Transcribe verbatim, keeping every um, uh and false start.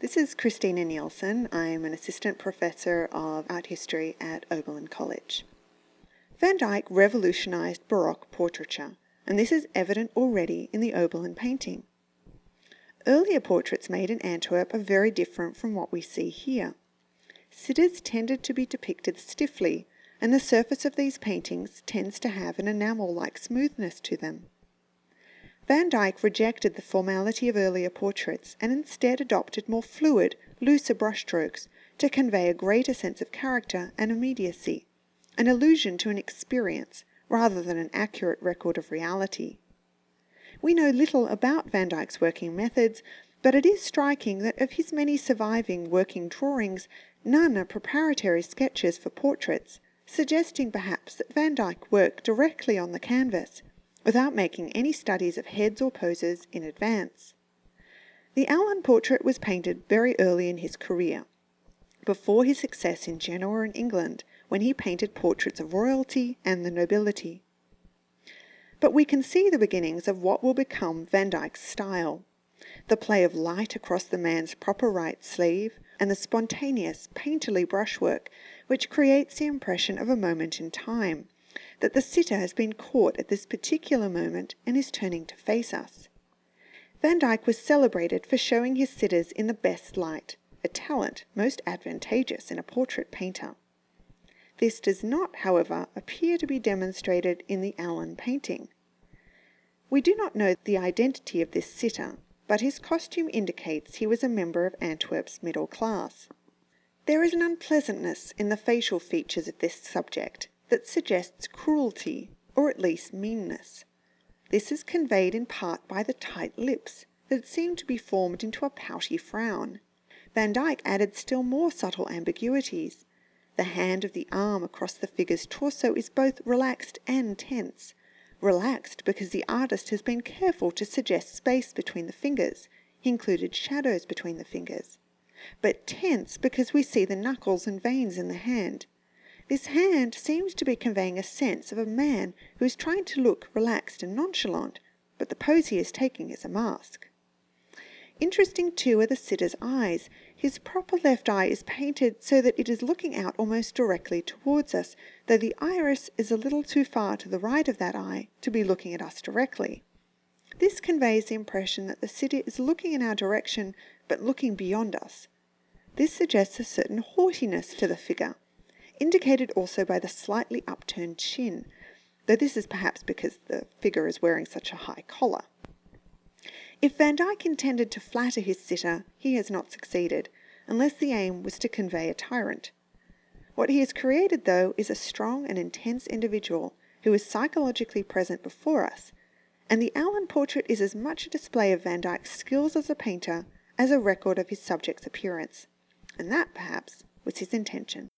This is Christina Nielsen. I'm an assistant professor of art history at Oberlin College. Van Dyck revolutionised Baroque portraiture, and this is evident already in the Oberlin painting. Earlier portraits made in Antwerp are very different from what we see here. Sitters tended to be depicted stiffly, and the surface of these paintings tends to have an enamel-like smoothness to them. Van Dyck rejected the formality of earlier portraits and instead adopted more fluid, looser brushstrokes to convey a greater sense of character and immediacy, an allusion to an experience rather than an accurate record of reality. We know little about Van Dyck's working methods, but it is striking that of his many surviving working drawings, none are preparatory sketches for portraits, suggesting perhaps that Van Dyck worked directly on the canvas, without making any studies of heads or poses in advance. The Allen portrait was painted very early in his career, before his success in Genoa and England, when he painted portraits of royalty and the nobility. But we can see the beginnings of what will become Van Dyck's style, the play of light across the man's proper right sleeve, and the spontaneous, painterly brushwork which creates the impression of a moment in time, that the sitter has been caught at this particular moment and is turning to face us. Van Dyck was celebrated for showing his sitters in the best light, a talent most advantageous in a portrait painter. This does not, however, appear to be demonstrated in the Allen painting. We do not know the identity of this sitter, but his costume indicates he was a member of Antwerp's middle class. There is an unpleasantness in the facial features of this subject that suggests cruelty, or at least meanness. This is conveyed in part by the tight lips, that seem to be formed into a pouty frown. Van Dyck added still more subtle ambiguities. The hand of the arm across the figure's torso is both relaxed and tense. Relaxed because the artist has been careful to suggest space between the fingers. He included shadows between the fingers. But tense because we see the knuckles and veins in the hand. This hand seems to be conveying a sense of a man who is trying to look relaxed and nonchalant, but the pose he is taking is a mask. Interesting too are the sitter's eyes. His proper left eye is painted so that it is looking out almost directly towards us, though the iris is a little too far to the right of that eye to be looking at us directly. This conveys the impression that the sitter is looking in our direction, but looking beyond us. This suggests a certain haughtiness to the figure, indicated also by the slightly upturned chin, though this is perhaps because the figure is wearing such a high collar. If Van Dyck intended to flatter his sitter, he has not succeeded, unless the aim was to convey a tyrant. What he has created, though, is a strong and intense individual who is psychologically present before us, and the Allen portrait is as much a display of Van Dyck's skills as a painter as a record of his subject's appearance. And that, perhaps, was his intention.